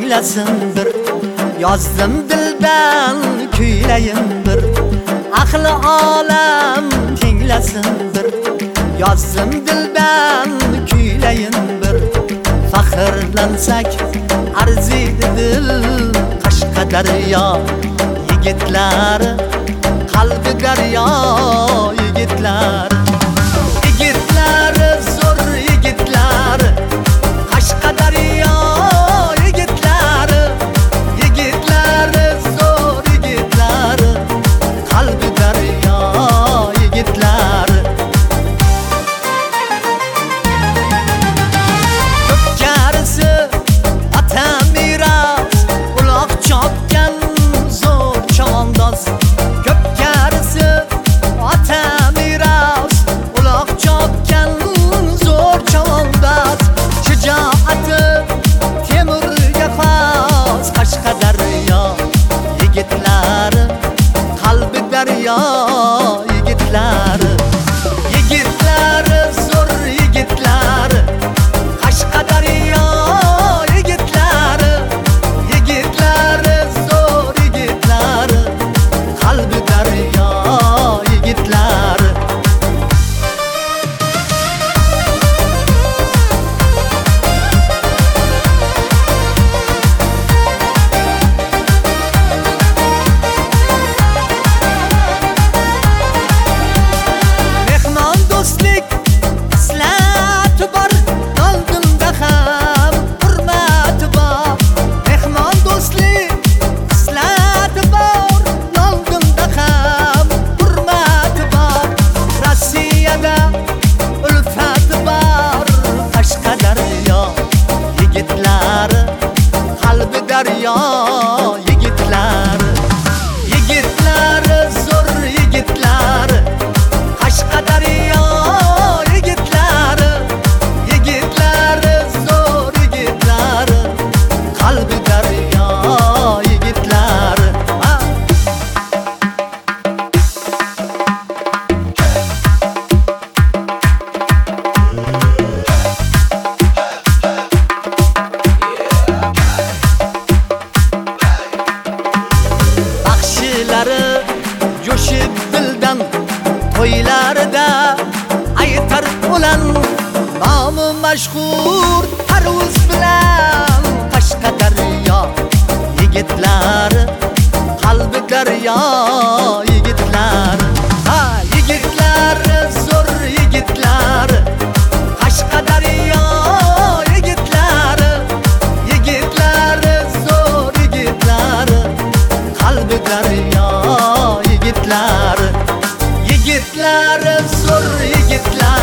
tinglasin bir. Yozdim dildan kuylayin bir. Ahli olam tinglasin bir. Yozdim dildan kuylayin bir. Faxrlansak arziydi dil Qashqadaryo yigitlari, qalbi daryo yigitlari. Yigitlari zo'r yigitlari, Qashqadaryo yigitlari. Yigitlari zo'r yigitlari, qalbi daryo yigitlari. Ko'pkarisi ota miros, uloq chopgan zo'r chavandoz. Ko'pkarisi ota miros, uloq chopgan zo'r chavandoz. Shijoati temurga xos, Qashqadaryo yigitlari, qalbi daryo yigitlari. Yigitlari zo'r yigitlari, Qashqadaryo yigitlari. Yigitlari zo'r yigitlari, qalbi daryo yigitlari. Mehmon do'stlik islati bor, qalbimda ham hurmati bor. Mehmon do'stlik islati bor, qalbimda ham hurmati bor. Rossiyada ulfati bor, Qashqadaryo yigitlari, qalbi daryo yigitlari. Yigitlari zo'r yigitlari, Qashqadaryo yigitlari. Yigitlari zo'r yigitlari, qalbi daryo yigitlari. Baxshilari jo'shib dildan, to'ylarida aytar ulan. Nomi mashhur Tarvuz bilan Qashqadaryo yigitlari, qalbi daryo yigitlari. Yigitlari zo'r yigitlari, Qashqadaryo yigitlari. Yigitlari zo'r yigitlari, qalbi daryo yigitlari. Yigitlari zo'r yigitlari,